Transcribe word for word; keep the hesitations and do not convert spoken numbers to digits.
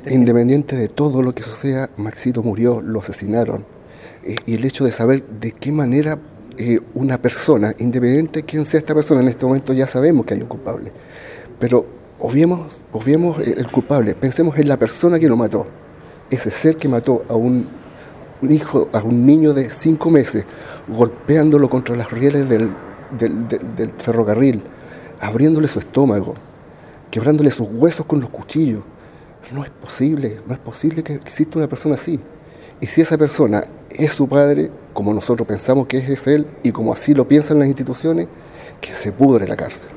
Independiente de todo lo que suceda, Maxito murió, lo asesinaron. Eh, y el hecho de saber de qué manera eh, una persona, independiente de quién sea esta persona, en este momento ya sabemos que hay un culpable, pero obviemos, obviemos el, el culpable, pensemos en la persona que lo mató, ese ser que mató a un, un hijo, a un niño de cinco meses, golpeándolo contra las rieles del, del, del, del ferrocarril, abriéndole su estómago, quebrándole sus huesos con los cuchillos. No es posible, no es posible que exista una persona así. Y si esa persona es su padre, como nosotros pensamos que es él y como así lo piensan las instituciones, que se pudre la cárcel.